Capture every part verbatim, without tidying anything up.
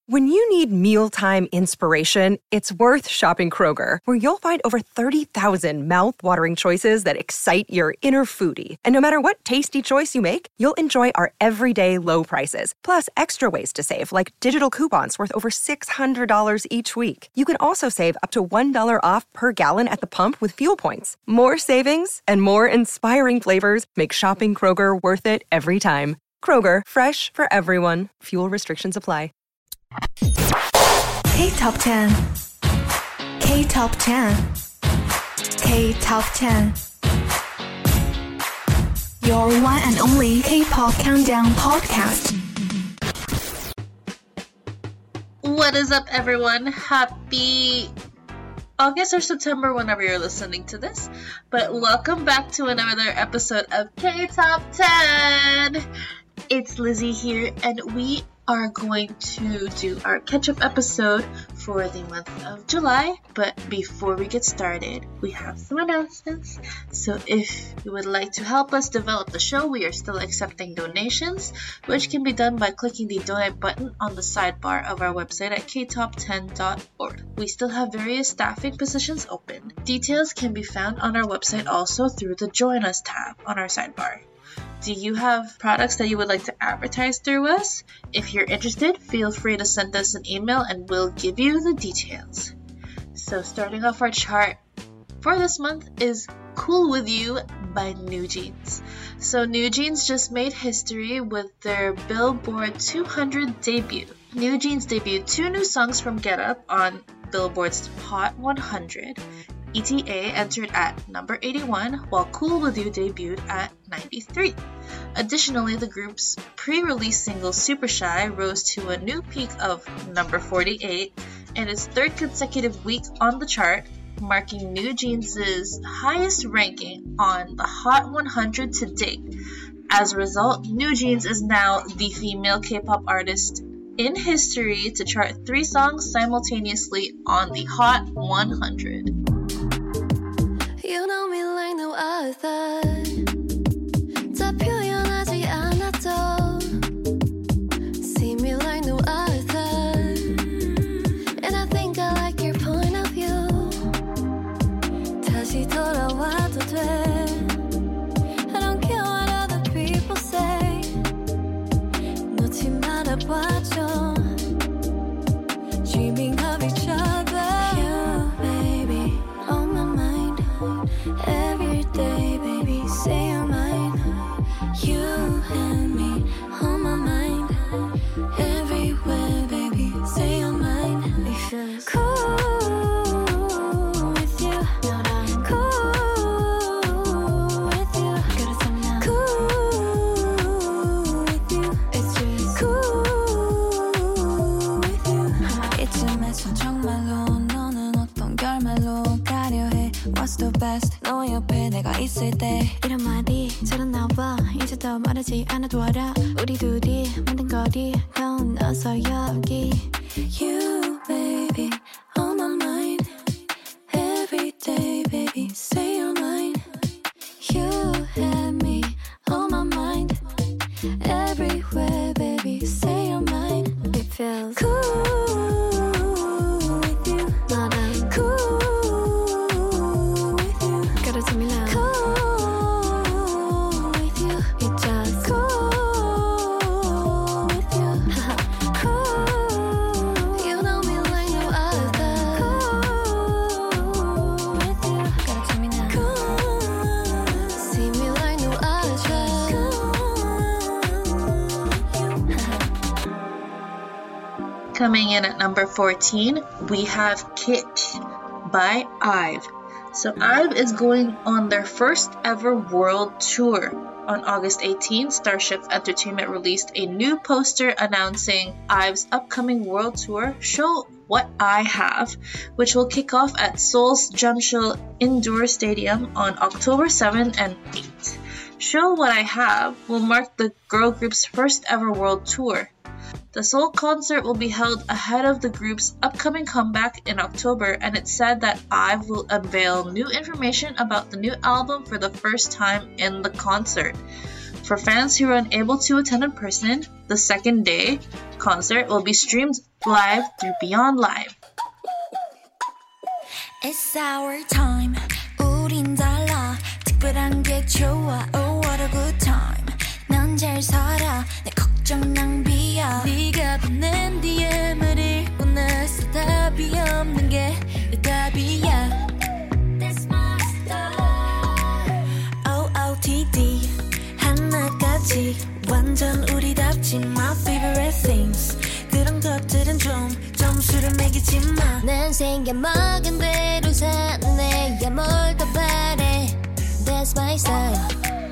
When you need mealtime inspiration, it's worth shopping Kroger, where you'll find over thirty thousand mouth-watering choices that excite your inner foodie. And no matter what tasty choice you make, you'll enjoy our everyday low prices, plus extra ways to save, like digital coupons worth over six hundred dollars each week. You can also save up to one dollar off per gallon at the pump with fuel points. More savings and more inspiring flavors make shopping Kroger worth it every time. Kroger, fresh for everyone. Fuel restrictions apply. K-Top ten. K-Top ten. K-Top ten. Your one and only K-Pop Countdown podcast. What is up, everyone? Happy August or September whenever you're listening to this. But welcome back to another episode of K-Top ten. It's Lizzie here, and we are going to do our catch-up episode for the month of July. But before we get started, we have some announcements. So if you would like to help us develop the show, we are still accepting donations, which can be done by clicking the donate button on the sidebar of our website at k top ten dot org. We still have various staffing positions open. Details can be found on our website also through the Join Us tab on our sidebar. Do you have products that you would like to advertise through us? If you're interested, feel free to send us an email and we'll give you the details. So starting off our chart for this month is Cool With You by NewJeans. So NewJeans just made history with their Billboard two hundred debut. NewJeans debuted two new songs from Get Up on Billboard's Hot one hundred. E T A entered at number eighty-one, while Cool With You debuted at ninety-three. Additionally, the group's pre-release single Super Shy rose to a new peak of number forty-eight in its third consecutive week on the chart, marking NewJeans' highest ranking on the Hot one hundred to date. As a result, NewJeans is now the female K-pop artist in history to chart three songs simultaneously on the Hot one hundred. You know me like no other. 다 표현하지 않아도 see me like no other. And I think I like your point of view. 다시 돌아와도 돼. I don't care what other people say. 놓지 말아봐줘. Dreaming of each other. You, baby, on my mind. Every day, baby, say you're mine. You and me on my mind. Everywhere, baby, say you're mine. It feels cool with you. Cool with you. Cool with you. It's just cool with you. 이쯤에서 정말로 너는 어떤 결말로 가려 해. What's the best? 너 옆에 내가 있을 때 이런 말이 잘 안 나와. 이제 더 말하지 않아도 알아. 우리 둘이 만든 거리 건너서 여기. You baby on my mind. Every day baby say you're mine. You and me on my mind. Everywhere baby say you're mine. It feels cool with you. 너랑 cool. Tell me now. Cool with you. It's just cool with you. Cool. You know me like no other. Cool with you. Gotta tell me now. Cool. See me like no other. Cool. Coming in at number fourteen, we have Kick by IVE. So IVE is going on their first ever world tour. On August eighteenth, Starship Entertainment released a new poster announcing IVE's upcoming world tour, Show What I Have, which will kick off at Seoul's Jeonsil Indoor Stadium on October seventh and eighth. Show What I Have will mark the girl group's first ever world tour. The Seoul concert will be held ahead of the group's upcoming comeback in October, and it's said that IVE will unveil new information about the new album for the first time in the concert. For fans who are unable to attend in person, the second day concert will be streamed live through Beyond Live. It's our time. 우린 달라. 특별한 게 좋아. Oh, what a good time. 난 잘 살아. 내 걱정 낭비야. 네가 보낸 디엠을 읽고 나서 답이 없는 게 내 답이야. That's my style. O O T D 하나까지 완전 우리답지. My favorite things. 그런 것들은 좀 점수를 매기지 마. 난 생겨먹은 대로 사네. 야 뭘 더 바래. That's my style.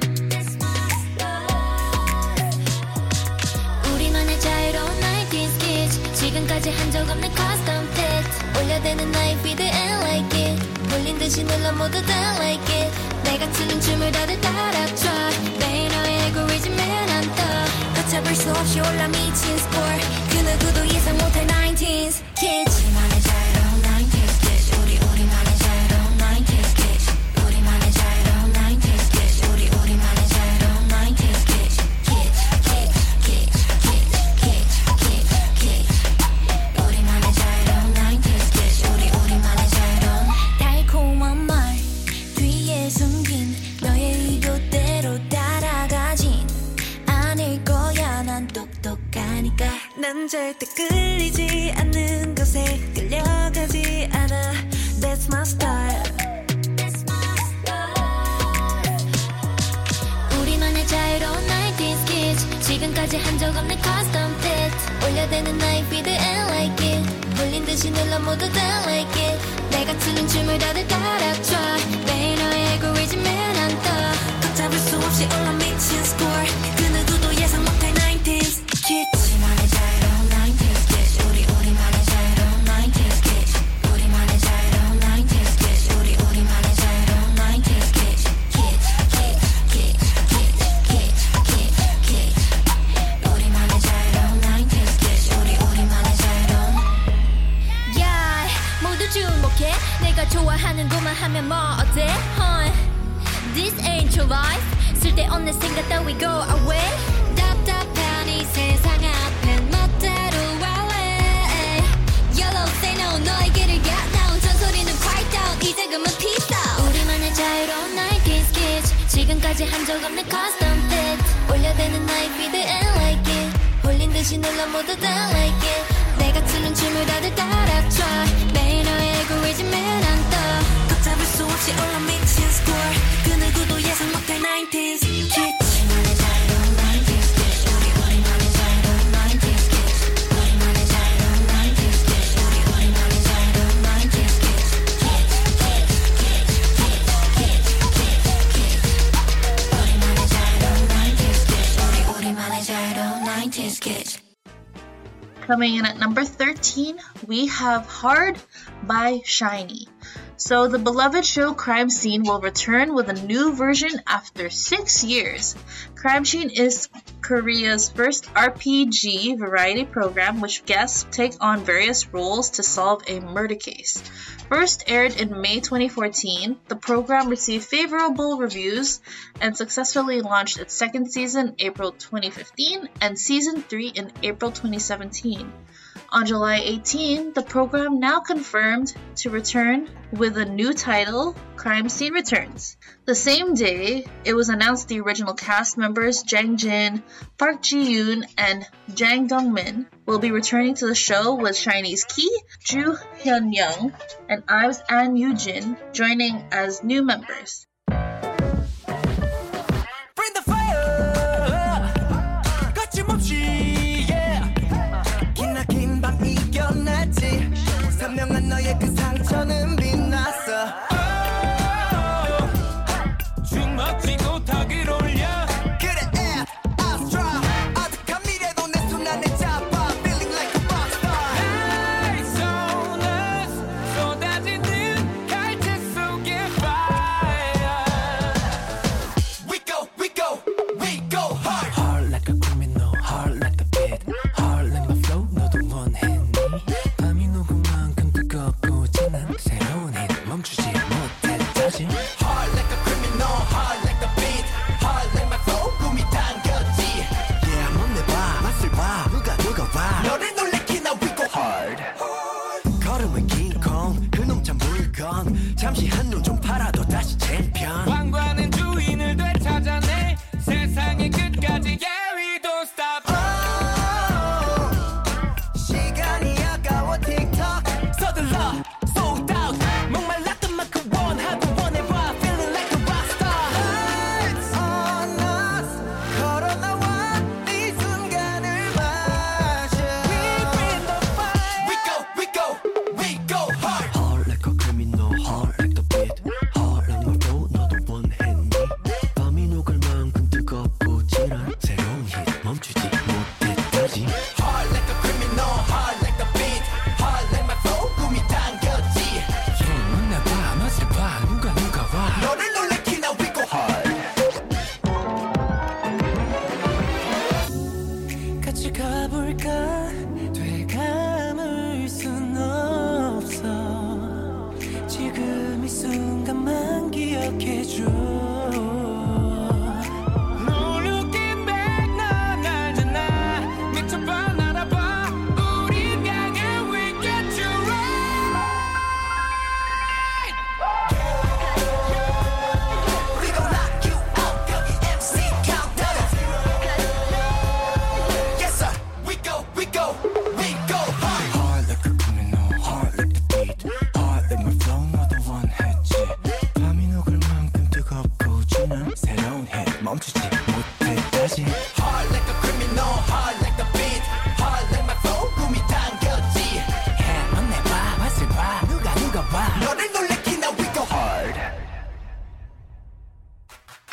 우리만의 자유로운 나인티즈 kids. 지금까지 한 적 없는 custom fit. 올려대는 나의 feed and like it. 몰린 듯이 눌러 모두 다 like it. 내가 추는 춤을 다들 따라줘. 매일 너의 알고리즘에 난 떠. 걷잡을 수 없이 올라 미친 score. 그 누구도 예상 못할 나인티즈 kids. 우리만의 자유로운 나인티즈 kids. 우리 우리만의 자유로운 나인티즈 kids. 우리만의 자유로운 나인티즈 kids. 우리 우리만의 자유로운 나인티즈 kids. kids kids kids kids kids kids kids. 우리만의 자유로운 나인티즈 kids. 우리 우리만의 자유로운 달콤한 말 뒤에 숨긴 너의 의도대로 따라가진 않을 거야. 난 똑똑하니까. 난 절대 끌리지 않는 것에 끌려가지 않아. That's my style. That's my style. 우리만의 자유로운 나인티즈 kids. 지금까지 한 적 없는 custom fit. 올려대는 나의 feed and like it. 몰린 듯이 눌러 모두 다 like it. 내가 추는 춤을 다들 따라줘. 매일 너의 알고리즘에 난 떠. 걷잡을 수 없이 올라 미친 score. 그 누구도 예상 못할 나인티즈 kids. 우리만의 자유로운 나인티즈 kids. 우리 우리만의 자유로운 나인티즈 kids. 우리만의 자유로운 나인티즈 kids. 우리 우리만의 자유로운 나인티즈 kids. kids kids kids kids kids kids kids. 우리만의 자유로운 나인티즈 kids. 우리 우리만의 자유로운. Yeah, 모두 주목해. 내가 좋아하는 것만 하면 뭐 어때? Huh? This ain't your life. 쓸데없는 생각 따위 go away. 답답한 이 세상 앞엔 멋대로 wallet. Yellow say no. 너의 길을 get down. 잔소리는 quiet down. 이제 그만 peace out. 우리만의 자유로운 나인티즈 kids. 지금까지 한 적 없는 custom fit. 올려대는 나의 feed and like it. 홀린 듯이 눌러 모두 다 like it. 내가 추는 춤을 다들 따라줘. 매일 너의 알고리즘에 난 떠. 걷잡을 수 없이 올라 미친 score. 그 누구도 예상 못할 나인티즈 kids. 우리만의 자유로운 나인티즈 kids. 우리 우리만의 자유로운 나인티즈 kids. 우리만의 자유로운 나인티즈 kids. 우리 우리만의 자유로운 나인티즈 kids. kids kids kids kids kids kids. 우리만의 자유로운 나인티즈 kids. 우리 우리만의 자유로운 나인티즈 kids. Coming in at number thirteen, we have Hard by SHINee. So the beloved show Crime Scene will return with a new version after six years. Crime Scene is Korea's first R P G variety program which guests take on various roles to solve a murder case. First aired in May twenty fourteen, the program received favorable reviews and successfully launched its second season in April twenty fifteen and season three in April twenty seventeen. On July eighteenth, the program now confirmed to return with a new title, Crime Scene Returns. The same day, it was announced the original cast members Jang Jin, Park Ji-yoon, and Jang Dong-min will be returning to the show with SHINee's Ki, Joo Hyun-young, and Ives An Yoo-jin joining as new members. Bring the fire, 거침없이, yeah. 기나긴 밤 이겨냈지. 선명한 너의 그 상처는 빛났어. 주먹쥐고 닭을 올려. 그래, Astra. 아득한 미래도 내 손안에 잡아. Feeling like a rock star. Lights on us. 쏟아지는 갈채 속의 fire.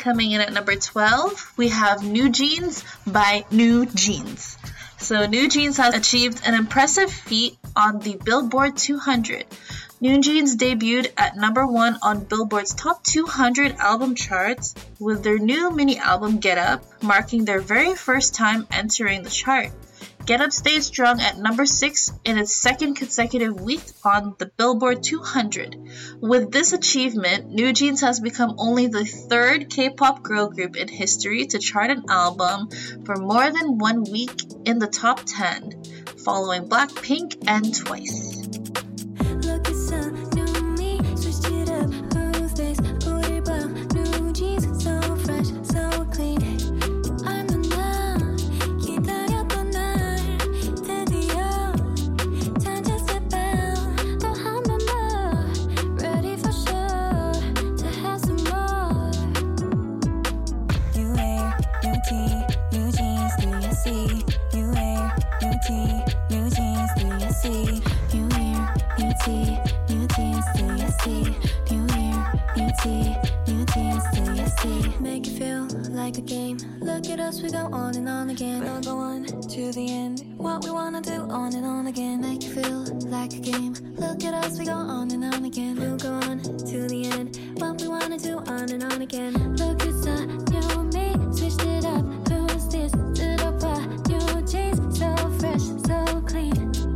Coming in at number twelve, we have New Jeans by New Jeans. So New Jeans has achieved an impressive feat on the Billboard two hundred. New Jeans debuted at number one on Billboard's top two hundred album charts with their new mini album Get Up, marking their very first time entering the chart. Get Up stayed strong at number six in its second consecutive week on the Billboard two hundred. With this achievement, New Jeans has become only the third K-pop girl group in history to chart an album for more than one week in the top ten, following Blackpink and Twice. Look, it's a new me, switched it up, who's this? 우릴 봐, new jeans, so fresh, so clean. I'm the one, 기다렸던 날, 드디어 찾았을 밤. 또 한 번 더, ready for sure, to have some more. New air, new tea, new jeans, do you see? New air, new tea, new jeans, do you see? New air, new tea, new jeans, do you see? New air, new tea, new jeans, do you see? Make it feel like a game. Look at us, we go on and on again. We'll go on to the end. What we wanna do on and on again. Make it feel like a game. Look at us, we go on and on again. We'll go on to the end. What we wanna do on and on again. Look, it's a new me, switched it up. Who's this? 들어봐, new jeans, so fresh, so clean.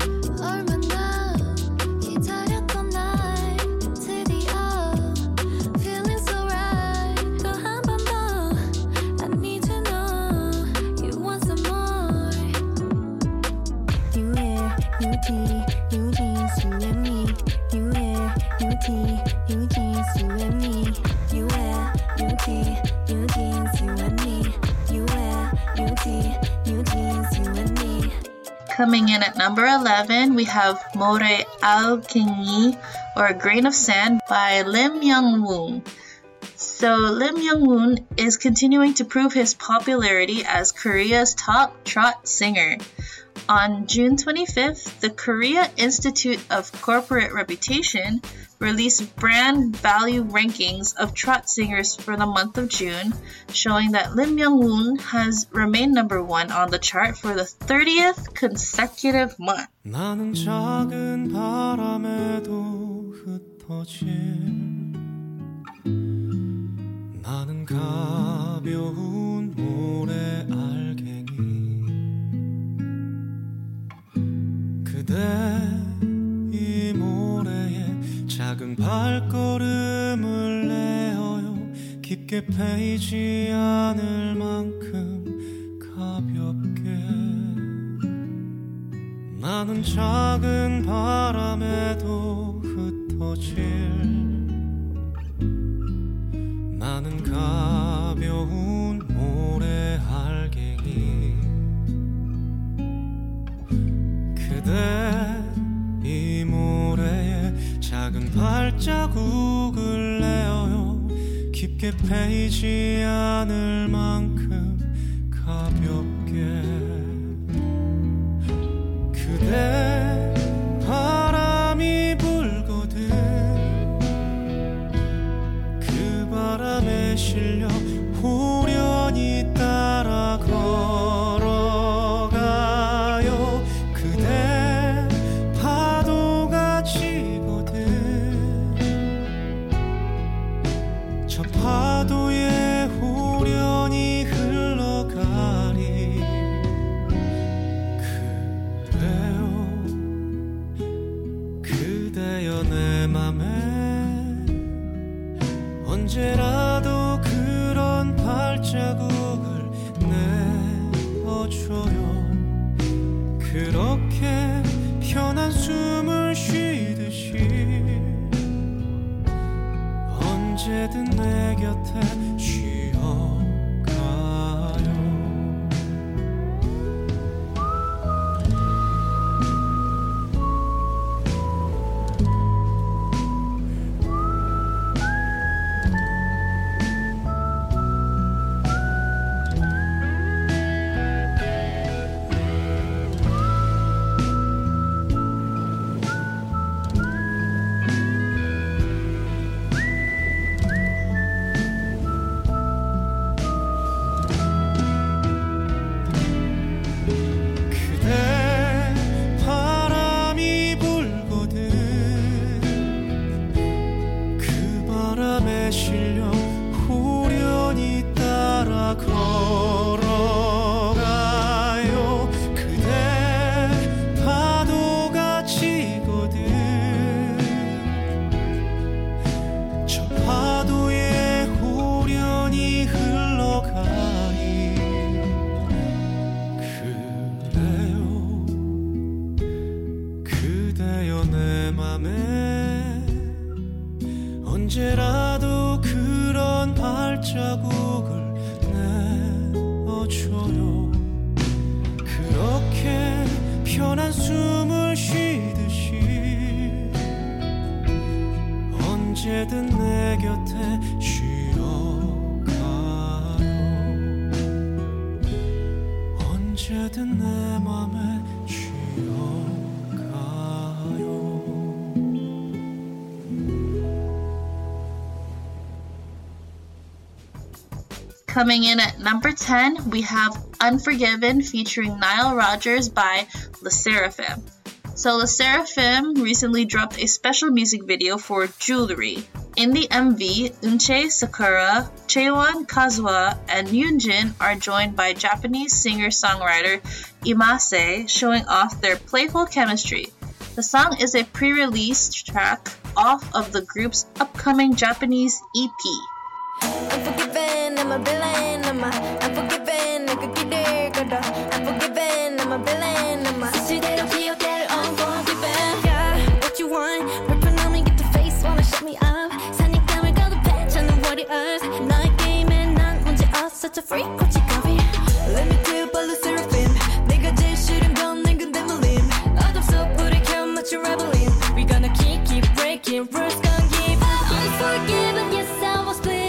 얼마나 기다렸던 날, 드디어 feeling so right. 또 한 번 더, I need to know you want some more. New air, new tea, new jeans, you and me. New air, new tea, new jeans, you and me. You wear new tea, new jeans, you and me. You wear new tea, new jeans, you and me. Coming in at number eleven, we have More Alkengi, or A Grain of Sand by Lim Young-woon. So Lim Young-woon is continuing to prove his popularity as Korea's top trot singer. On June twenty-fifth, the Korea Institute of Corporate Reputation released brand value rankings of trot singers for the month of June, showing that Lim Young-woon has remained number one on the chart for the thirtieth consecutive month. 나는 작은 바람에도 흩어질 나는 가벼운 모래 알갱이 그대 이 모래에 작은 발걸음을 내어요 깊게 패이지 않을 만큼 가볍게 나는 작은 바람에도 흩어질 나는 가벼운 모래 알갱이 그대 이 모래에 작은 발자국을 내어요 깊게 패이지 않을 만큼 가볍게 그대 바람이 불거든 그 바람에 실려 호련히 따라 걸어가요 그대 파도가 치거든 저 파도에 호련히 흘러가리 그래요 그대여 내 맘에 언제라도 그런 발자국을 내어줘요 그렇게 편한 숨을 쉬듯이 언제든 내 곁에 쉬어가요 맘에 언제라도 그런 발자국을 내어줘요. 그렇게 편한 숨을 쉬듯이 언제든 내 곁에 쉬어가요. 언제든 내 맘에 Coming in at number ten, we have Unforgiven featuring Nile Rodgers by LE SSERAFIM. So LE SSERAFIM recently dropped a special music video for Jewelry. In the M V, Eunchae, Sakura, Chaewon, Kazuha, and Yoonjin are joined by Japanese singer-songwriter Imase, showing off their playful chemistry. The song is a pre-release track off of the group's upcoming Japanese E P. Unforgiven, I'm a villain, I'm a unforgiven, 내가 기댈 거다. Unforgiven, I'm a villain, I'm a 시대로 기억될 unforgiven. Yeah, what you want? 불편함이 get the face, wanna shut me up. 사냥감을 거듭해, 찾는 warriors. 너의 게임에 난 문제 없어, such a freak, 고치가비. Let me tell you about LE SSERAFIM. 내가 제일 싫은 건 내 근데 물림. 어둠속 불을 켜 맞춰 rebelling. We gonna keep, keep breaking, rules gonna give up. Unforgiven, yes I was bleeding.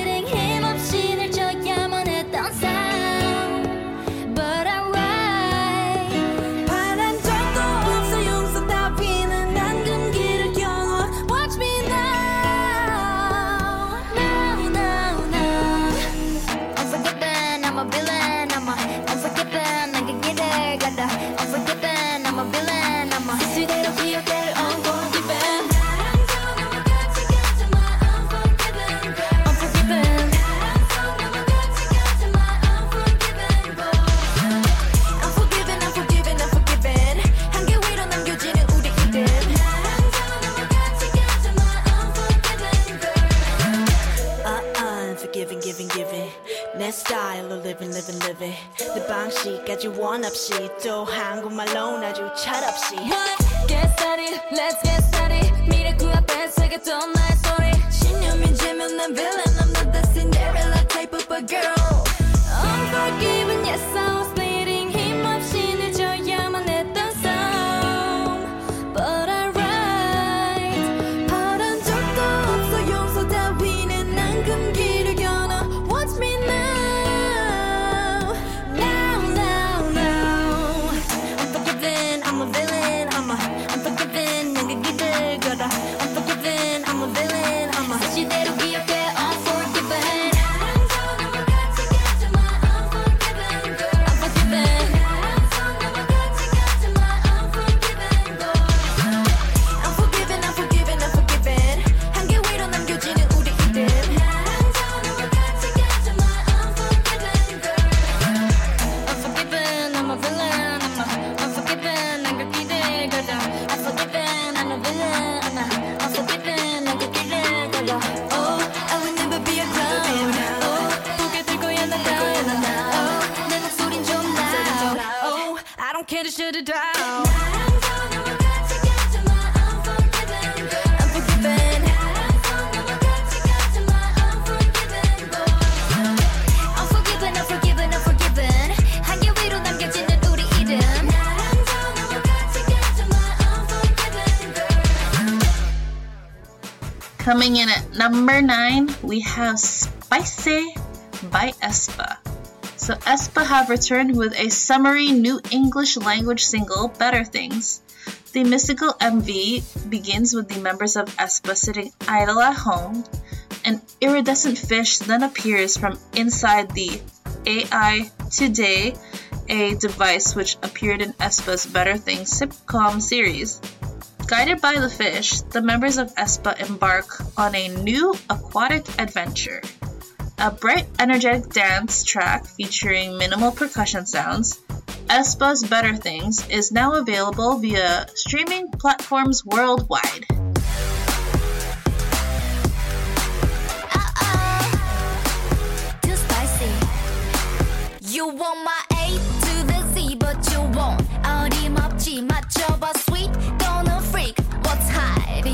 방식까지 원 없이 또 한국말로 아주 철없이 Get started, let's get started 미래 그 앞에 새겼던 나의 소리 신념이 지면 난 villain I'm not the Cinderella type of a girl Unforgiven, yes I was bleeding 힘없이 늦어야만 했던 싸움 But I write 바란 적도 없어 용서 따위는 난 금기를 겨눠 Watch me now care to shut it down. Unforgiven. Unforgiven, unforgiven, unforgiven. 한개 위로 남겨지는 우리 이름. Coming in at number nine, we have Spicy by aespa. So aespa have returned with a summery new English language single, Better Things. The mystical M V begins with the members of aespa sitting idle at home. An iridescent fish then appears from inside the A I Today, a device which appeared in aespa's Better Things sitcom series. Guided by the fish, the members of aespa embark on a new aquatic adventure. A bright, energetic dance track featuring minimal percussion sounds, aespa's Better Things is now available via streaming platforms worldwide. Uh-oh. Too spicy. You want my A to the Z, but you won't. 어림없지 맞춰봐 sweet, gonna freak. What's hiding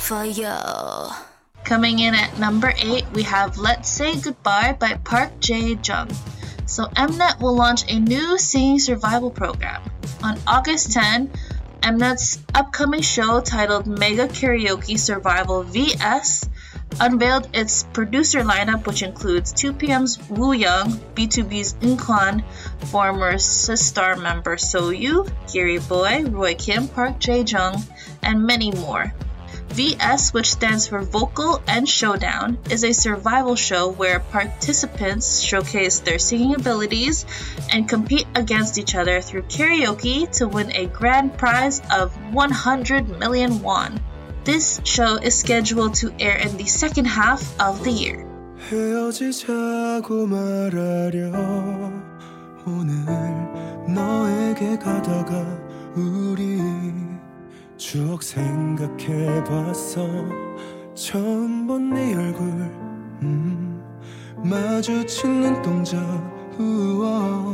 for you. Coming in at number eight, we have Let's Say Goodbye by Park Jae-jung. So Mnet will launch a new singing survival program. On August tenth, Mnet's upcoming show titled Mega Karaoke Survival V S unveiled its producer lineup, which includes two P M's Woo Young, B two B's Eunkwon, former Sistar member Soyu, Gary Boy, Roy Kim, Park Jae-jung, and many more. V S, which stands for Vocal and Showdown, is a survival show where participants showcase their singing abilities and compete against each other through karaoke to win a grand prize of one hundred million won. This show is scheduled to air in the second half of the year. 헤어지자고 말하려 오늘 너에게 가다가 우리 추억 생각해봤어 처음 본 네 얼굴 음, 마주친 눈동자 우와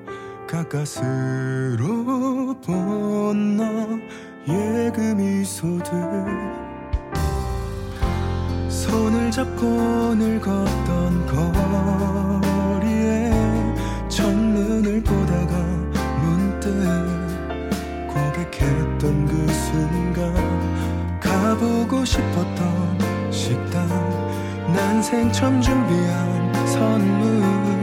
가까스로 본 너의 그 미소들 손을 잡고 늘 걷던 거리에 첫눈을 보다가 문득 고백했던 그 순간 가보고 싶었던 식당 난생 처음 준비한 선물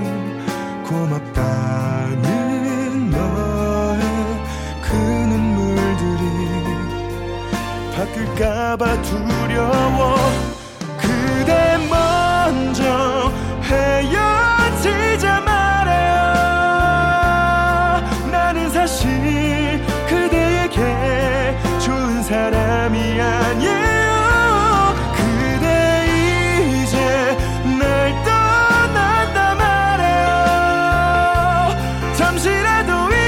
고맙다는 너의 그 눈물들이 바뀔까봐 두려워 그대 먼저 헤어지자 말해요 나는 사실 그대에게 좋은 사람이 아니에요 그대 이제 날 떠난다 말해요 잠시라도 이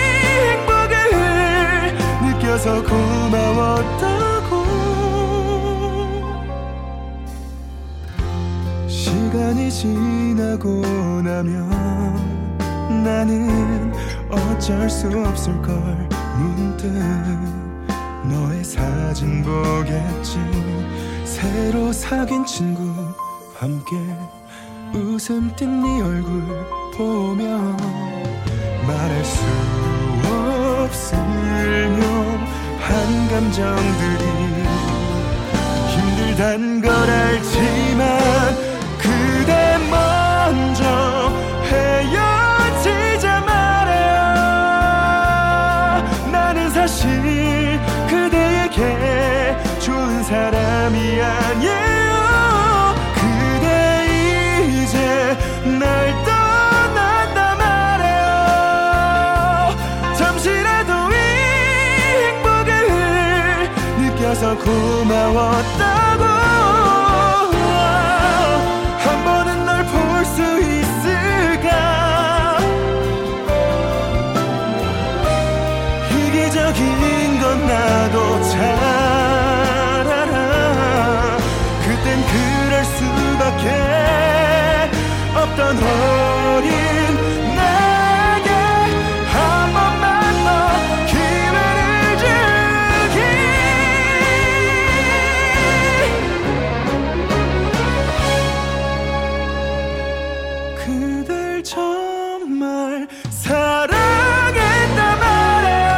행복을 느껴서 고마웠다고 시간이 지나고 나면 나는 어쩔 수 없을걸 문득 너의 사진 보겠지 새로 사귄 친구 함께 웃음 띤 네 얼굴 보며 말할 수 없을 묘한 감정들이 힘들단 걸 알지만 그대 먼저 헤어지자 말해요 나는 사실 그대에게 좋은 사람이 아니에요 그대 이제 날 떠난다 말해요 잠시라도 이 행복을 느껴서 고마웠다고 한 번은 널 볼 수 있을까 이기적인 건 나도 잘 알아 그땐 그럴 수밖에 없던 어린 나에게 한 번만 더 기회를 주기 그댈 정말 사랑했단 말이야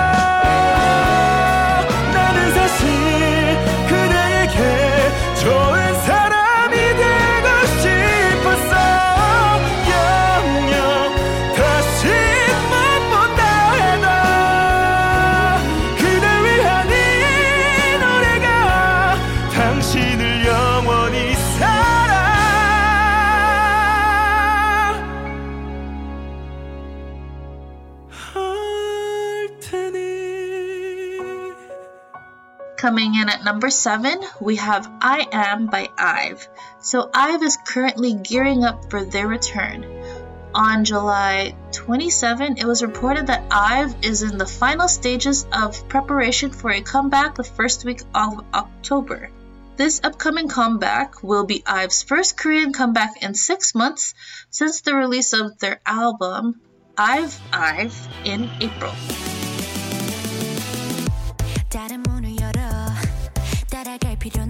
나는 사실 그대에게 좋은 사람이 되고 싶었어 영영 다시 못 본다 해도 그댈 위한 이 노래가 당신을 영원히 사랑 Coming in at number seven, we have I Am by IVE. So IVE is currently gearing up for their return. On July twenty-seventh, it was reported that IVE is in the final stages of preparation for a comeback the first week of October. This upcoming comeback will be IVE's first Korean comeback in six months since the release of their album IVE IVE in April. 다른 문을 열어 따라갈 필요는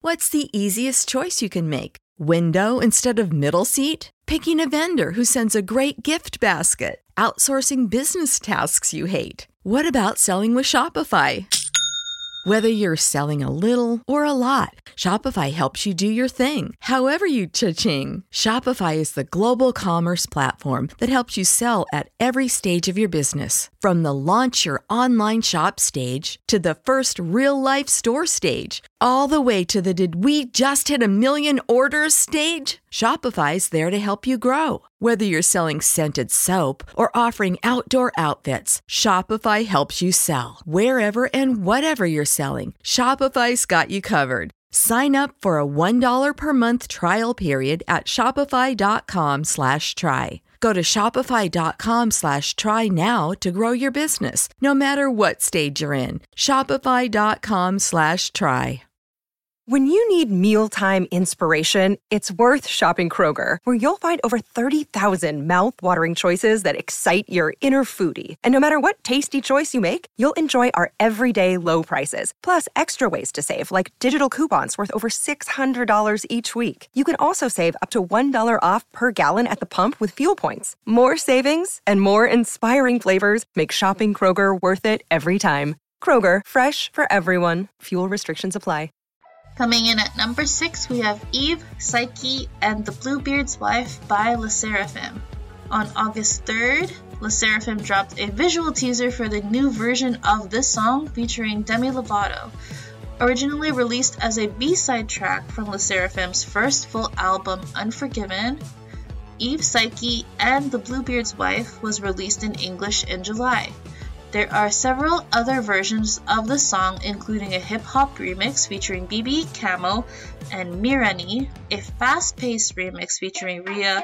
What's the easiest choice you can make? Window instead of middle seat? Picking a vendor who sends a great gift basket? Outsourcing business tasks you hate? What about selling with Shopify? Whether you're selling a little or a lot, Shopify helps you do your thing, however you cha-ching. Shopify is the global commerce platform that helps you sell at every stage of your business. From the launch your online shop stage to the first real-life store stage, all the way to the did we just hit a million orders stage. Shopify's there to help you grow. Whether you're selling scented soap or offering outdoor outfits, Shopify helps you sell. Wherever and whatever you're selling, Shopify's got you covered. Sign up for a one dollar per month trial period at shopify.com slash try. Go to shopify.com slash try now to grow your business, no matter what stage you're in. Shopify.com slash try. When you need mealtime inspiration, it's worth shopping Kroger, where you'll find over thirty thousand mouth-watering choices that excite your inner foodie. And no matter what tasty choice you make, you'll enjoy our everyday low prices, plus extra ways to save, like digital coupons worth over six hundred dollars each week. You can also save up to one dollar off per gallon at the pump with fuel points. More savings and more inspiring flavors make shopping Kroger worth it every time. Kroger, fresh for everyone. Fuel restrictions apply. Coming in at number six, we have Eve, Psyche, and the Bluebeard's Wife by LE SSERAFIM. On August third, LE SSERAFIM dropped a visual teaser for the new version of this song featuring Demi Lovato. Originally released as a B-side track from LE SSERAFIM's first full album, Unforgiven, Eve, Psyche, and the Bluebeard's Wife was released in English in July. There are several other versions of the song, including a hip-hop remix featuring B B, Camo, and Mirani, a fast-paced remix featuring Rhea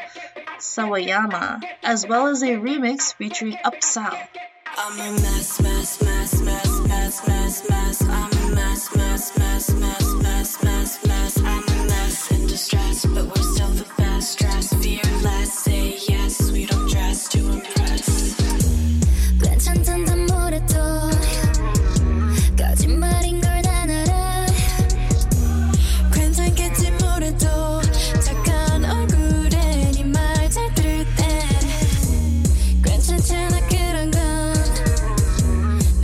Sawayama, as well as a remix featuring Upsal. I'm a mess, mess, mess, mess, mess, mess, mess. I'm a mess, mess, mess, mess, mess, mess, mess. I'm a mess in distress, but we're still the best. Stress, fearless, say yes. We don't dress to impress. 괜찮단다 뭐래도 거짓말인 걸 난 알아. 괜찮겠지 뭐래도 착한 얼굴에 네 말 잘 들을 땐 괜찮잖아 그런 건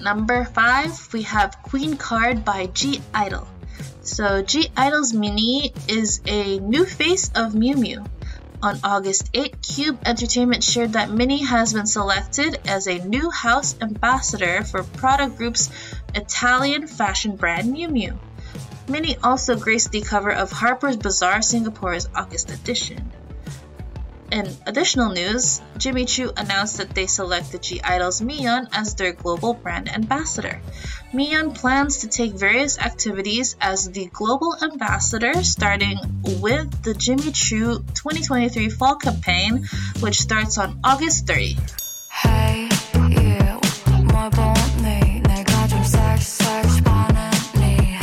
number five, we have Queen Card by (G)I-DLE. So (G)I-DLE's Minnie is a new face of Miu Miu. On August eighth, Cube Entertainment shared that Minnie has been selected as a new house ambassador for Prada Group's Italian fashion brand Miu Miu. Minnie also graced the cover of Harper's Bazaar Singapore's August edition. In additional news, Jimmy Choo announced that they selected (G)I-DLE's Miyeon as their global brand ambassador. Miyeon plans to take various activities as the global ambassador, starting with the Jimmy Choo twenty twenty-three fall campaign, which starts on August thirtieth. Hey you, 뭘 보니? 내가 좀 섹시해 보이니?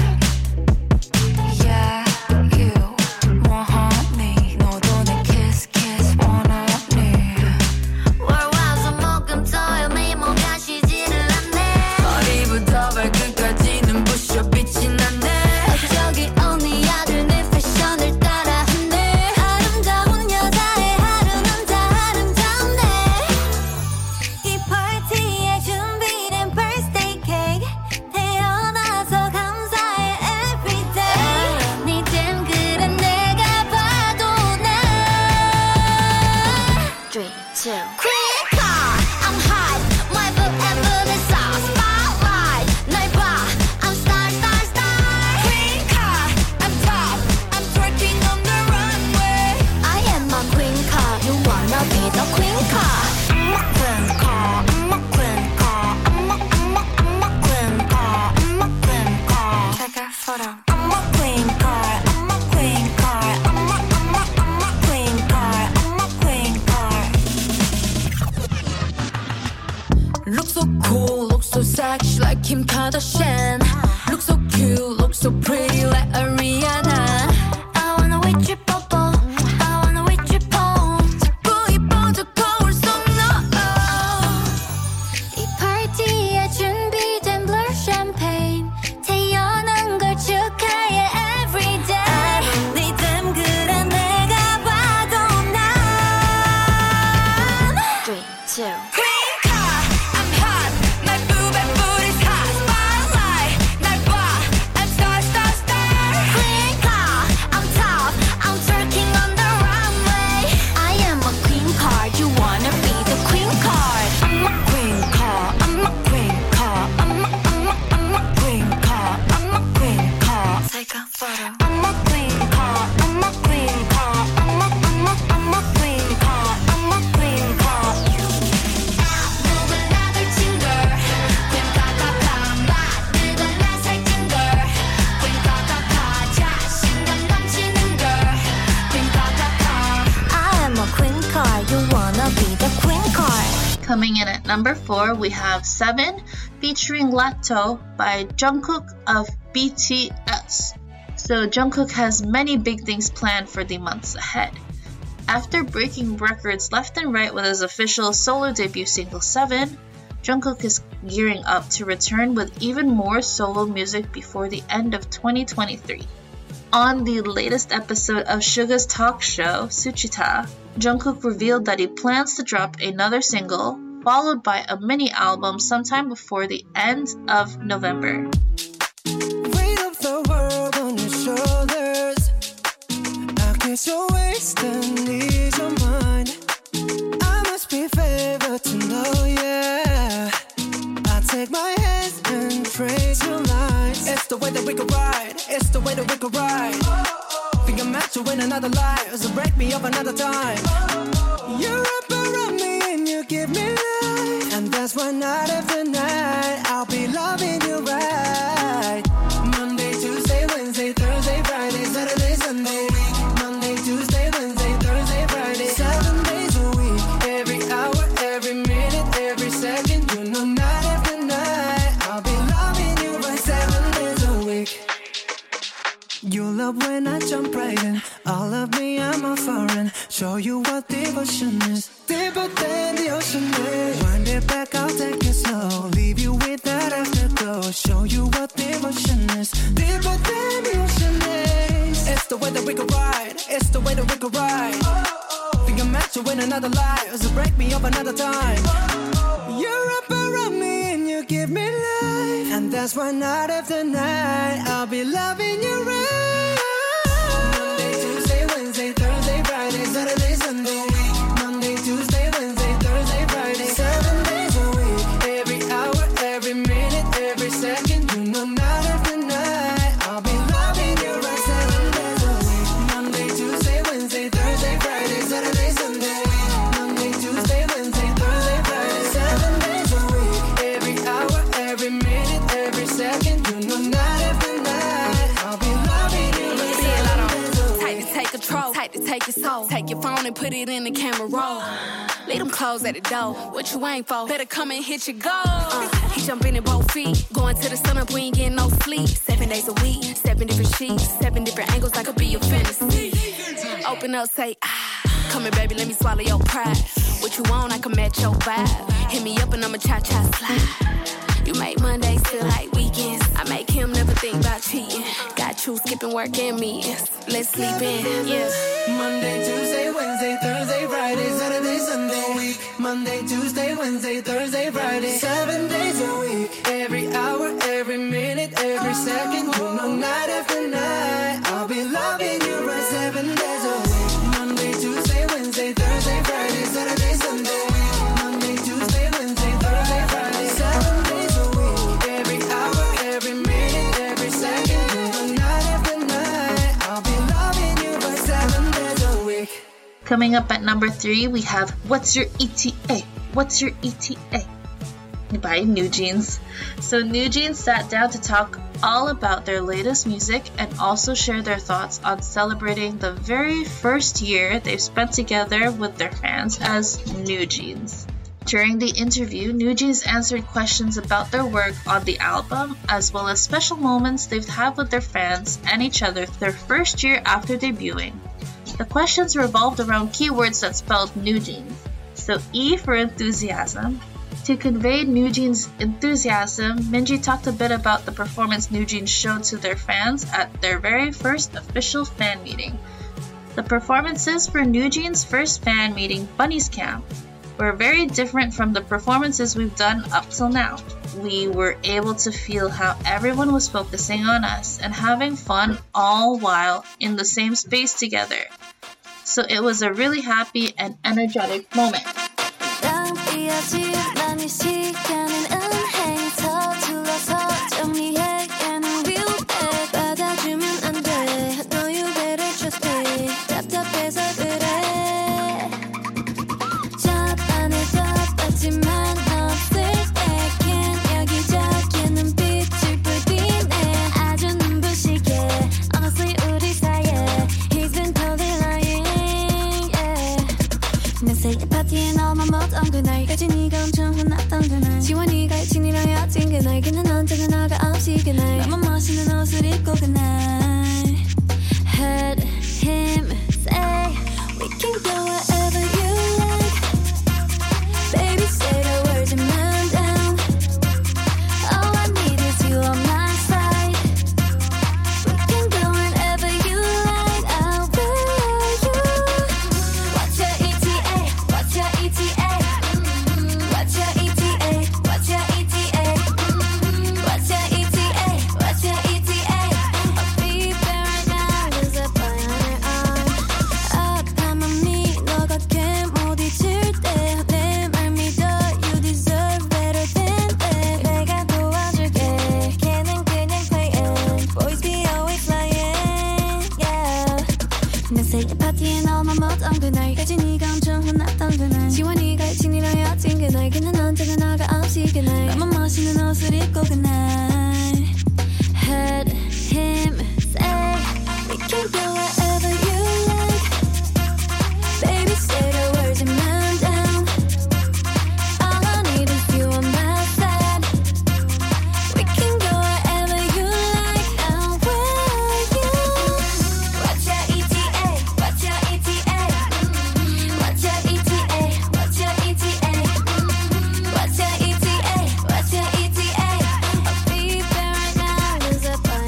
Yeah you, 뭐 하니? 너도 내 kiss kiss 원하니? 월 화수 목금 토일 미모가 쉬지를 않네. 머리부터 발끝까지는 부셔 빛이 나네. 저기 언니 아들 내 패션을 따라하네. 아름다운 여자의 하루는 다 아름답네. 이 파티에 준비된 birthday cake 태어나서 감사해 everyday. 네 잼그란 내가 봐도 나 three, two Queen card, I'm hot My book and booty sauce Spotlight 날 봐 I'm star star star Queen card, I'm top I'm twerking on the runway I am a queen card You wanna be the queen card I'm a queen card I'm a queen card I'm a, I'm a, I'm a queen card I'm a queen card Take a photo I'm a queen card I'm a queen card I'm a, I'm a, I'm a queen card I'm a queen card Look so cool, look so sexy like Kim Kardashian Look so cute, look so pretty like Ariana I wanna with you bubble I wanna with you pose 자꾸 이뻐져 거울 속 너 이 파티에 준비된 blur champagne 태어난 걸 축하해 everyday 네 잼그란 내가 봐도 난 three, two Queen card, I'm hot My boob and booty's hot Spotlight 날 봐 I'm star star star Queen card, I'm top I'm twerking on the runway I am a queen card You wanna be the queen card I'm a queen card I'm a queen card I'm a, I'm a, I'm a queen card I'm a queen card Take a photo I'm a queen card I'm a queen card I'm a, I'm a, I'm a queen card I'm a queen card 누굴 나들친 걸 queen 가가가 만들던 나 살찐 걸 queen 가가가 자신감 넘치는 걸 queen 가가가 I am a queen card You wanna be the queen card Coming in at number four, we have Seven, featuring Latto by Jungkook of B T S. So Jungkook has many big things planned for the months ahead. After breaking records left and right with his official solo debut single Seven, Jungkook is gearing up to return with even more solo music before the end of twenty twenty-three. On the latest episode of Suga's talk show, Suchita, Jungkook revealed that he plans to drop another single, followed by a mini album sometime before the end of November. Weight of the world on your shoulders. I guess you're wasting ease your mind. I must be favored to know, yeah. I take my hands and trace your lines. It's the way that we could ride. It's the way that we could ride. Think I'm meant to win another life, so break me up another time. You're up around me and you give me life, and that's why night after night I'll be loving you right. Monday, Tuesday, Wednesday, Thursday, Friday, Saturday, Sunday. Monday, Tuesday, Wednesday, Thursday, Friday, seven days a week. Every hour, every minute, every second. You know night after night I'll be loving you right seven days a week. You love when I jump right in. All of me, I'm a foreign. Show you what devotion is. Deeper than the ocean is. Wind it back, I'll take it slow. Leave you with that afterglow. Show you what devotion is. Deeper than the ocean is. It's the way that we could ride. It's the way that we could ride. Think I'm meant to win another life, so break me up another time. You're up around me and you give me life. That's why night after night I'll be loving you right. Monday, Tuesday, Wednesday, Thursday, Friday, Saturday, Sunday. Monday, Tuesday, Wednesday, Thursday, Friday, seven days a week. Every hour, every minute, every second. You know night after night I'll be loving you right. Seven days a week. Monday, Tuesday, Wednesday, Thursday, Friday, Saturday, Sunday. Monday, Tuesday, Wednesday, Thursday, Friday, seven days a week. Every hour, every minute, every second. You know night after night I'll be loving you right. Seven days a week. Tight to take control, tight to take your soul. Take your phone and put it in the camera roll. Leave them clothes at the door. What you ain't for? Better come and hit your goal. Uh, he jumping in both feet. Going to the sun up, we ain't getting no sleep. Seven days a week, seven different sheets, seven different angles. I could be your fantasy. Open up, say ah. Come here, baby, let me swallow your pride. What you want, I can match your vibe. Hit me up and I'ma cha-cha slide. You make Mondays feel like weekends. I make him never think about cheating. Got you skipping work and meetings. Let's sleep in, yeah. Monday, Tuesday, Wednesday, Thursday, Friday, Saturday, Sunday. Week. Monday, Tuesday, Wednesday, Thursday, Friday, seven days a week. Every hour, every minute, every second. You know night after night I'll be loving you right. Seven days a week. Monday, Tuesday, Wednesday, Thursday, Friday, Saturday, Sunday. Monday, Tuesday, Wednesday, Thursday, Friday, seven days a week. Every hour, every minute, every second. You know night after night I'll be loving you right. Seven days a week. Coming up at number three, we have What's Your E T A? What's Your E T A? By New Jeans. So New Jeans sat down to talk all about their latest music and also share their thoughts on celebrating the very first year they've spent together with their fans as New Jeans. During the interview, New Jeans answered questions about their work on the album, as well as special moments they've had with their fans and each other their first year after debuting. The questions revolved around keywords that spelled New Jeans. So E for enthusiasm. To convey New Jeans' enthusiasm, Minji talked a bit about the performance New Jeans showed to their fans at their very first official fan meeting. The performances for New Jeans' first fan meeting, Bunny's Camp, were very different from the performances we've done up till now. We were able to feel how everyone was focusing on us and having fun all while in the same space together. So it was a really happy and energetic moment. 파티에 너만 못한 그날까지 네가 엄청 혼났던 그날 지원이가 친이랑 헤어진 그날기는 언제나 너가 없이 그날 나만 멋있는 옷을 입고 그날 Heard him say We can go wherever you like Baby say the words and man down All I need is you on my side We can go wherever you like I'll wear you What's your E T A? What's your E T A? What's your E T A? What's your E T A? What's your E T A? What's your E T A? I'll be there right now There's a boy on her arm 아파 맘이 너가 걔 못 잊을 때 내 말 믿어 You deserve better than that 내가 도와줄게 걔는 그냥 playing Boys be always lying Yeah 내 생일 파티에 너만 못한 그날까지 네가 엄청 혼났던 그날 지원이가 친이랑 헤어진 그날 걔는 언제나 너가 없이 그날 나만 멋있는 옷을 입고 그날 Heard him say We can go wherever you like Baby say the words and man down All I need is you on my side We can go wherever you like I'll wear you What's your E T A? What's your E T A? What's your E T A? What's your E T A? What's your E T A? What's your E T A? I'll be there right now There's a boy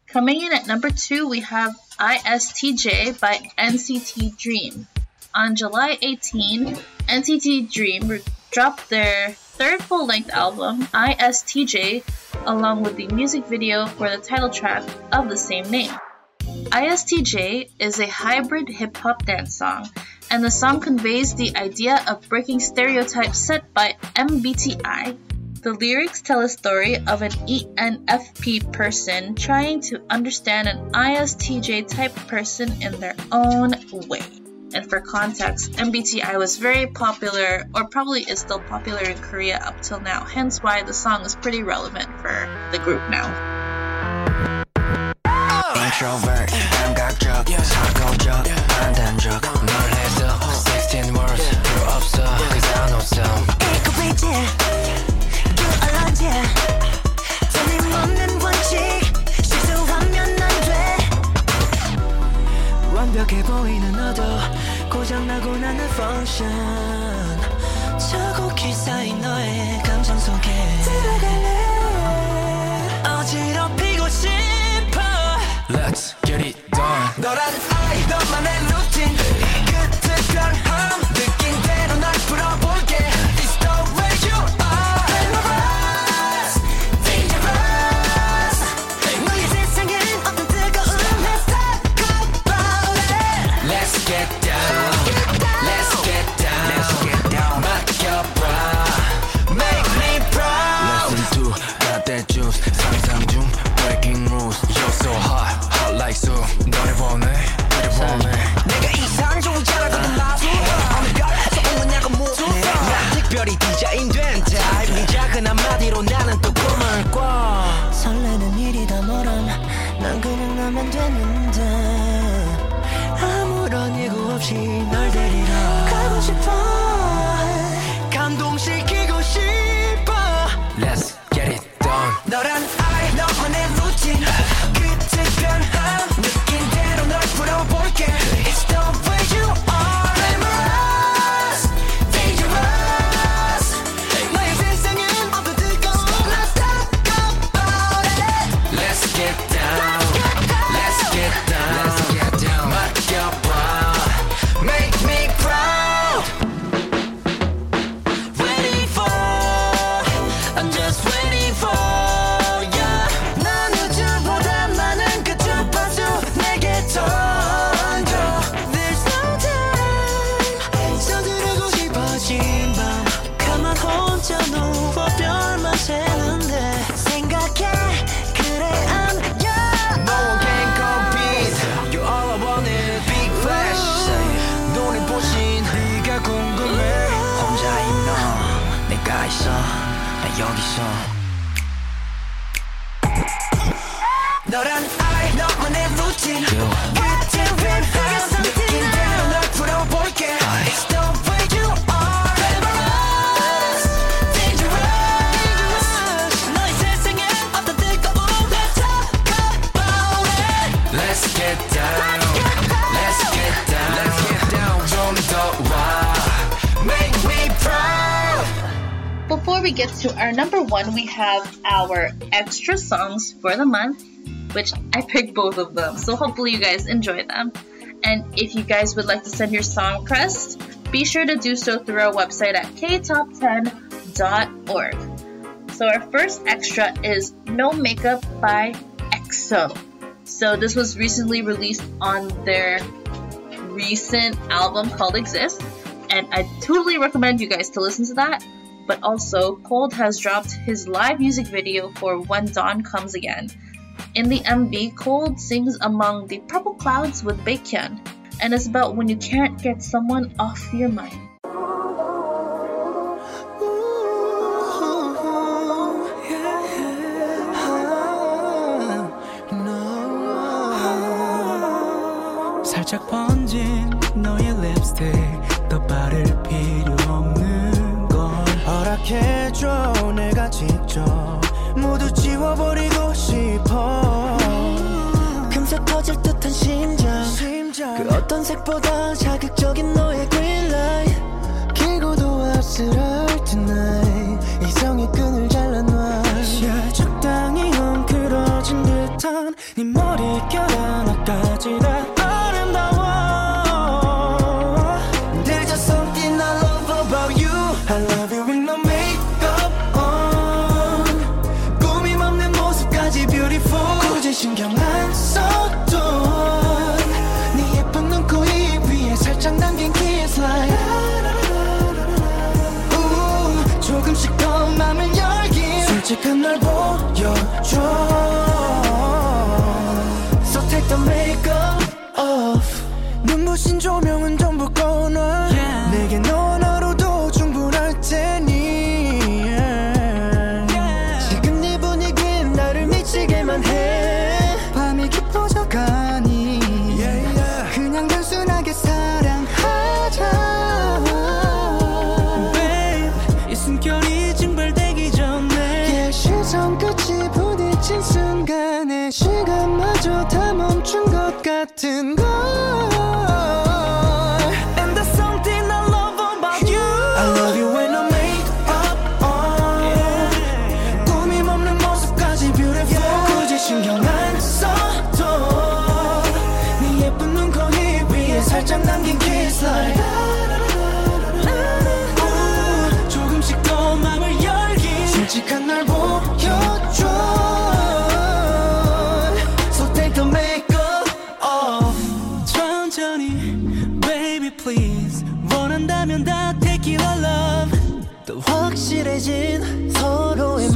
Coming in at number two, we have I S T J by N C T Dream. On July eighteenth, N C T Dream re- dropped their third full-length album, I S T J, along with the music video for the title track of the same name. I S T J is a hybrid hip-hop dance song, and the song conveys the idea of breaking stereotypes set by M B T I. The lyrics tell a story of an E N F P person trying to understand an I S T J type person in their own way. And for context, M B T I was very popular, or probably is still popular in Korea up till now, hence why the song is pretty relevant for the group now. Introvert, 감각적, 사고적, 판단적 널 해서 sixteen words 필요 없어 cause I know some 읽고 있지 틀림없는 원칙 실수하면 안돼 완벽해 보이는 너도 고장나고 나는 function 저곡히 쌓인 너의 감정 속에 들어갈래 어지럽히고 싶어 Let's get it done 너란 I 너만의 루틴 끝을 변함 느낀 대로 날 풀어볼게 It's the way you are Glamorous, dangerous 너의 세상엔 어떤 뜨거운 Let's talk about it Let's get down Let's get down Let's get down 맡겨봐 Make me proud Listen to got that juice 상상 중 breaking rules You're so hot hot like so 너를 보내 너를 보내 내가 이상종이잖아 그건 나도 어느 별에서 온 거냐고 묻네 난 특별히 디자인된 타입 네 작은 한마디로 나는 또 꿈을 꿔 설레는 일이 다 뭐람 난 그냥 나면 되는데 아무런 예고 없이 널 데리러 가고 싶어 감동시키고 싶어 Let's get it done 너란 I 너만의 루틴 끝을 변함 느낀 대로 널 풀어볼게 It's the way you are Glamorous, dangerous 너의 세상엔 어떤 뜨거운 Let's talk about it Let's get down Let's get down Let's get down 맡겨봐 Make me proud Waiting for I'm just waiting for ya 난 우주보다 많은 그 주파수 내게 던져 There's no time 서두르고 싶어진 밤 가만 혼자 누워 별만 새는데 생각해 그래 I'm No one can compete You're all I wanted Big flash 눈이 부신 네가 궁금해 혼자인 너 내가 있어 나 여기 있어 너란 I 너만의 루틴 끝을 변함 느낀 대로 널 풀어볼게 It's the way you are Glamorous, dangerous 너의 세상엔 어떤 뜨거운 Let's talk about it Let's get down Let's get down Let's get down 좀 더 와 Make me proud Before we get to our number one, we have our extra songs for the month, which I picked both of them, so hopefully you guys enjoy them. And if you guys would like to send your song requests, be sure to do so through our website at k top ten dot org. So our first extra is No Makeup by EXO. So this was recently released on their recent album called Exist, and I totally recommend you guys to listen to that. But also, Cold has dropped his live music video for When Dawn Comes Again. In the M V, Cold sings among the purple clouds with Baekhyun, and it's about when you can't get someone off your mind. 살짝 번진 너의 립스틱 더 바를 필요 없는 걸 허락해줘 내가 직접 모두 지워버리고 싶어 금세 터질 듯한 심장, 심장. 그 어떤 색보다 자극적인 너의 green light 길고도 앞스럴 tonight 이성의 끈을 잘라놔 yeah, 적당히 엉클어진 듯한 넌 네 머릿결 하나까지 다 아름다워 There's just something I love about you I love you with no makeup on 꾸밈 없는 모습까지 beautiful 굳이 신경 안 써도 네 예쁜 눈 코 입 위에 살짝 남긴 kiss like Ooh, 조금씩 더 맘을 열기 솔직한 널 보여줘 So take the makeup off 눈부신 조명은 전부 꺼놔 yeah. 내게 너 하나로도 충분할 테니 yeah. Yeah. 지금 네 분위기는 나를 미치게만 해 밤이 깊어져가니 yeah, yeah. 그냥 단순하게 사랑하자 Babe 이 숨결이 증발되기 전에 yeah, 시선 끝이 부딪힌 순간에 시간마저 다 멈춘 것 같은 걸 And there's something I love about you I love you when I make up on yeah. 꾸밈 없는 모습까지 beautiful yeah. 굳이 신경 안 써도 네 예쁜 눈 코 입 위에 살짝 남긴 kiss like Ooh, 조금씩 더 맘을 열기 솔직한 날 보여줘 Please 원한다면 다 take it all love 더 확실해진 서로의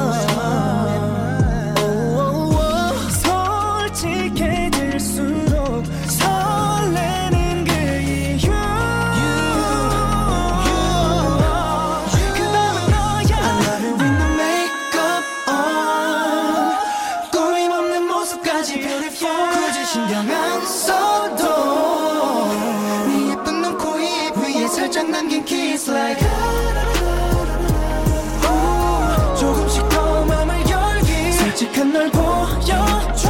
마음 oh, oh, oh. 솔직해질수록 설레는 그 이유 you, you, 그 밤은 너야 I love you with no makeup on 꾸밈 없는 모습까지 beautiful 굳이 신경 안 써도 살짝 남긴 kiss like Ooh, 조금씩 더 맘을 열기 솔직한 널 보여줘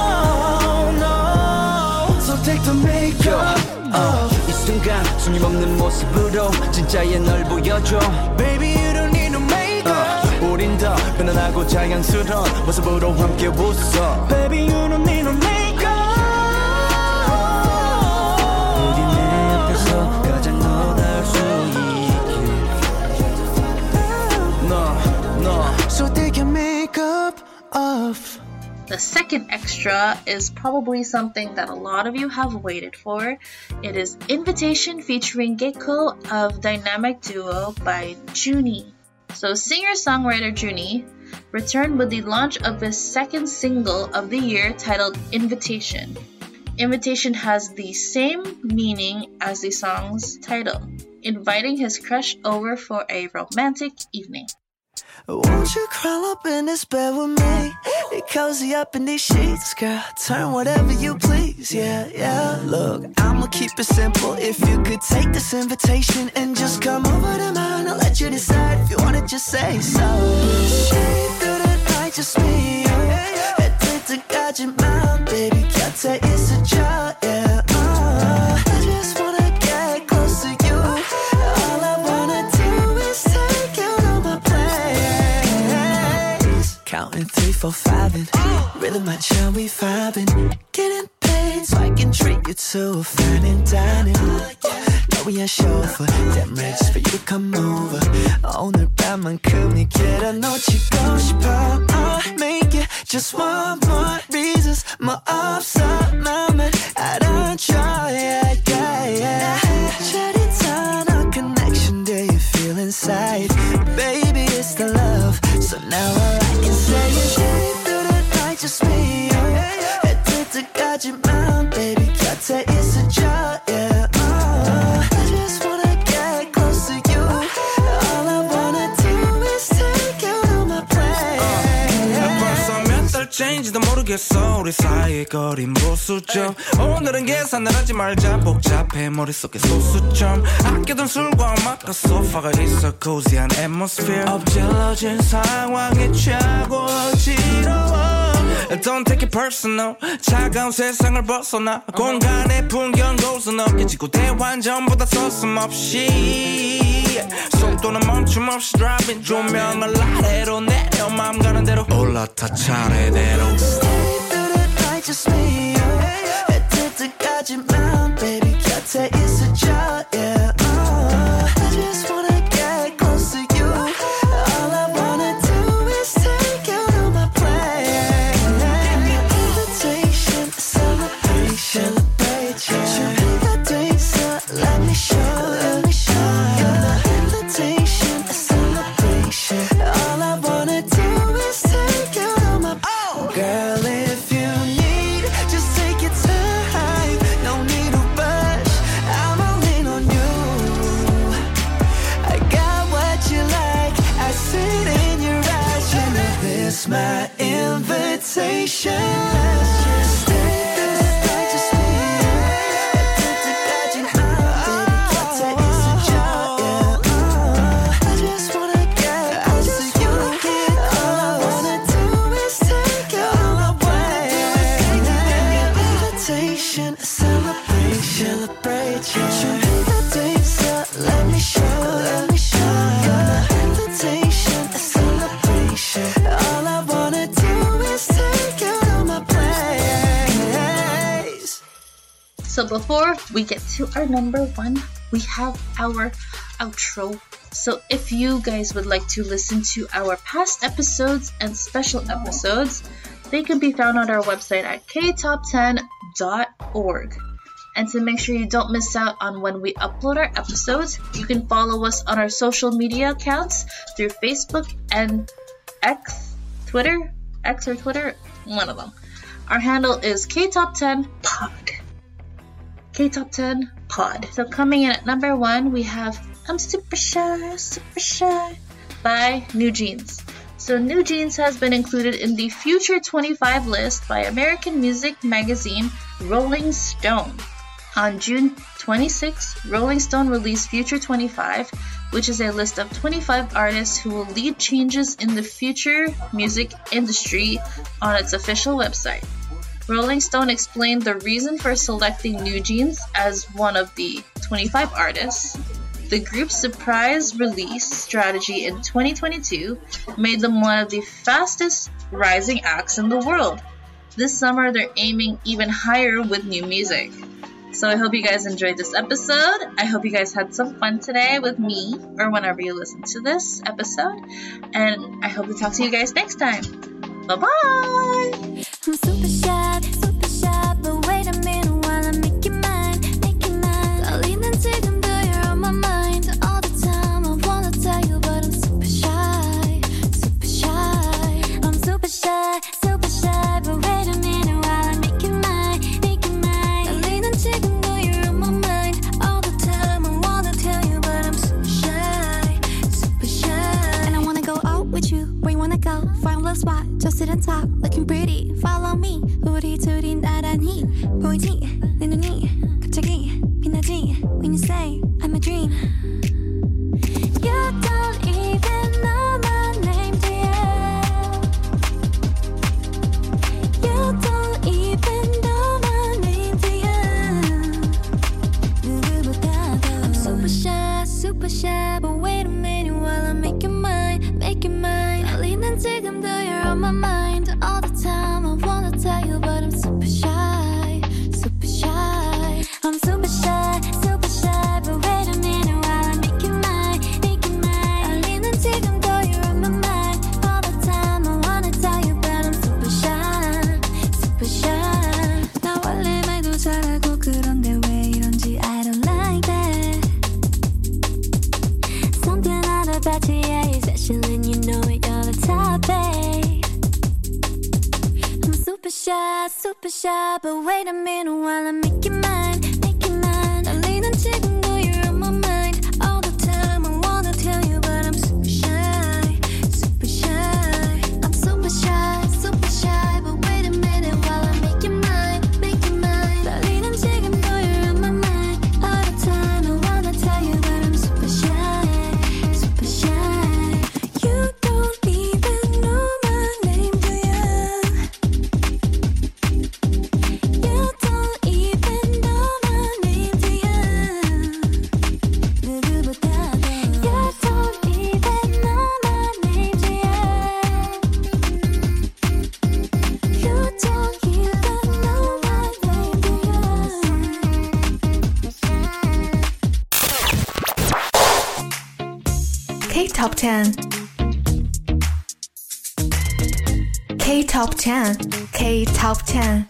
no. So take the makeup off 이 순간 숨김없는 모습으로 진짜의 널 보여줘 Baby you don't need no makeup uh, 우린 더 편안하고 자연스러운 모습으로 함께 웃어 Baby you don't need no makeup 우리 내 앞에서 가장 So take your makeup off. The second extra is probably something that a lot of you have waited for. It is Invitation featuring Gekko of dynamic duo by Junie. So singer-songwriter Junie returned with the launch of his second single of the year titled Invitation. Invitation has the same meaning as the song's title, inviting his crush over for a romantic evening. Won't you crawl up in this bed with me? Get cozy up in these sheets, girl. Turn whatever you please, yeah, yeah. Look, I'ma keep it simple. If you could take this invitation and just come over to mine, I'll let you decide if you wanna just say so. Stay through the night, just me, yeah. Head to the gadget, my baby, 곁에 있어줘, yeah. Uh, I just wanna get close to you. All I wanna do is take you to my place. Counting three, four, five, and rhythm my child, we vibing. Getting paid so I can treat you to a fine dining. No, we ain't chauffeur, damn rich for you to come over. 오늘 밤만큼이 길어 놓치고 싶어. I'll make it just one more reasons. 뭐 없어, 맘을 알아줘, yeah, yeah, yeah. 짜릿한 a connection, do you feel inside? Baby, it's the love, so now all I can say is stay through the night, just me, yeah. Head to the gadget, my baby, 곁에 있어줘, yeah. Uh, I just wanna get close to you. All I wanna do is take you to my place. 벌써 몇 달째인지도 모르겠어 우리 사이의 거린 보수점 오늘은 계산을 하지 말자 복잡해 머릿속에 소수점 아껴둔 술과 음악과 소파가 있어 cozy한 atmosphere 엎질러진 상황에 취하고 어지러워 Don't take it personal 차가운 세상을 벗어나 공간의 풍경 고스너 깨지고 대환전보다 서슴없이 속도는 멈춤없이 driving 조명을 아래로 내려 맘 가는 대로 올라타 차례대로 Stay through So before we get to our number one, we have our outro. So if you guys would like to listen to our past episodes and special episodes, they can be found on our website at k top ten dot org. And to make sure you don't miss out on when we upload our episodes, you can follow us on our social media accounts through Facebook and X, Twitter, X or Twitter, one of them. Our handle is K top ten pod. K top ten pod. So coming in at number one, we have I'm Super Shy, Super Shy by New Jeans. So New Jeans has been included in the Future twenty-five list by American music magazine Rolling Stone. On June twenty-sixth, Rolling Stone released Future twenty-five, which is a list of twenty-five artists who will lead changes in the future music industry on its official website. Rolling Stone explained the reason for selecting New Jeans as one of the twenty-five artists. The group's surprise release strategy in twenty twenty-two made them one of the fastest rising acts in the world. This summer, they're aiming even higher with new music. So I hope you guys enjoyed this episode. I hope you guys had some fun today with me or whenever you listen to this episode. And I hope to talk to you guys next time. Bye-bye! I'm super shy, super shy, but wait a minute while I make you mine, make you mine. 떨리는 지금도 you're on my mind all the time. I wanna tell you, but I'm super shy, super shy. I'm super shy, super shy, but wait a minute while I make you mine, make you mine. 떨리는 지금도 you're on my mind all the time. I wanna tell you, but I'm super shy, super shy. And I wanna go out with you, where you wanna go? Find a little spot, just sit and talk, looking pretty. Follow me, 우리 둘이 나란히 보이지? 내 눈이 갑자기 빛나지? When you say I'm a dream. You don't even know my name, do you? You don't even know my name, do you? 누구보다도 I'm super shy, super shy, but wait a minute while I make you mine, make you mine. 떨리는 지금도 you're on my mind all the time. I wanna tell you, but I'm super shy, super shy. I'm super shy, super shy, but wait a minute while I make you mine, make you mine. 떨리는 지금도 you're on my mind all the time. I wanna tell you, but I'm super shy, super shy. 나 원래 말도 잘하고 그런데 왜 이런지 I don't like that. Something out about you, yeah, especially when you know it, you're the top, babe. I'm super shy, super shy, but wait a minute while I make you mine, make you mine. 떨리는 지금도 you're on my mind all the time. I wanna tell you, but I'm super shy, super shy. I'm super shy, super shy, but wait a minute while I make you mine, make you mine. 떨리는 지금도 you're on my mind all the time. I wanna tell you, but I'm super shy, super shy. You don't even know my name, do you? You don't even know my name, do you? 누구보다도 You don't even know my name, do you? You don't even know my name, do you? K Top ten. K Top ten. K Top ten.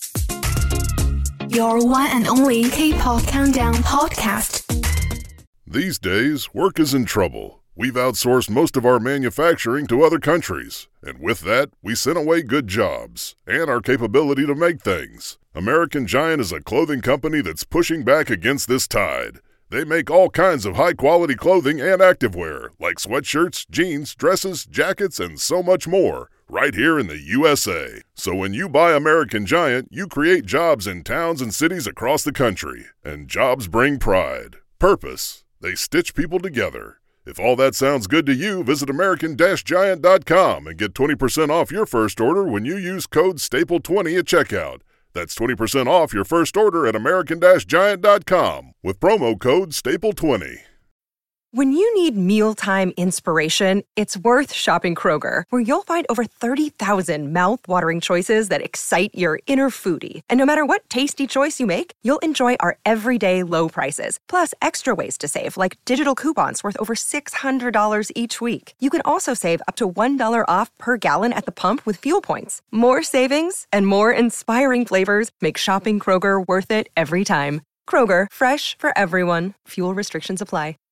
Your one and only K-pop countdown podcast. These days, work is in trouble. We've outsourced most of our manufacturing to other countries, and with that, we sent away good jobs and our capability to make things. American Giant is a clothing company that's pushing back against this tide. They make all kinds of high-quality clothing and activewear, like sweatshirts, jeans, dresses, jackets, and so much more, right here in the U S A. So when you buy American Giant, you create jobs in towns and cities across the country. And jobs bring pride, purpose. They stitch people together. If all that sounds good to you, visit American Giant dot com and get twenty percent off your first order when you use code staple twenty at checkout. That's twenty percent off your first order at American Giant dot com with promo code staple twenty. When you need mealtime inspiration, it's worth shopping Kroger, where you'll find over thirty thousand mouth-watering choices that excite your inner foodie. And no matter what tasty choice you make, you'll enjoy our everyday low prices, plus extra ways to save, like digital coupons worth over six hundred dollars each week. You can also save up to one dollar off per gallon at the pump with fuel points. More savings and more inspiring flavors make shopping Kroger worth it every time. Kroger, fresh for everyone. Fuel restrictions apply.